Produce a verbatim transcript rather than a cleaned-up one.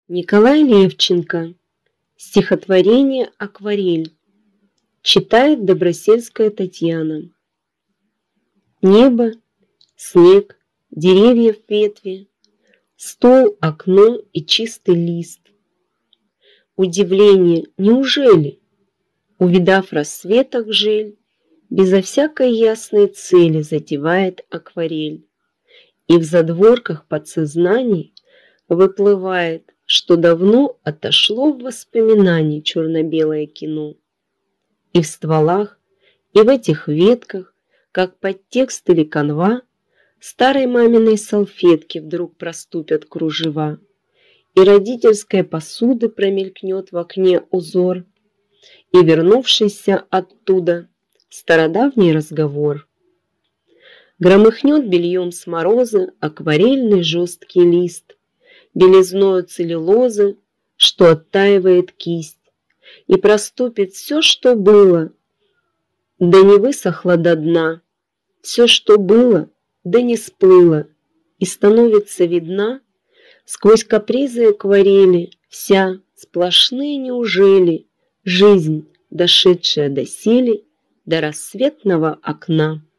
Николай Левченко. Стихотворение «Акварель». Читает Добросельская Татьяна. Небо, снег, деревья в ветви, стол, окно и чистый лист. Удивление, неужели, увидав рассветах жель, безо всякой ясной цели задевает акварель, и в задворках подсознаний выплывает, что давно отошло в воспоминании черно-белое кино. И в стволах, и в этих ветках, как подтекст или канва, старой маминой салфетки вдруг проступят кружева, и родительской посуды промелькнет в окне узор, и вернувшийся оттуда стародавний разговор. Громыхнет бельем с мороза акварельный жесткий лист, белизною целлюлозы, что оттаивает кисть, и проступит все, что было, да не высохло до дна, все, что было, да не сплыло, и становится видна сквозь капризы акварели вся сплошные неужели жизнь, дошедшая доселе до рассветного окна.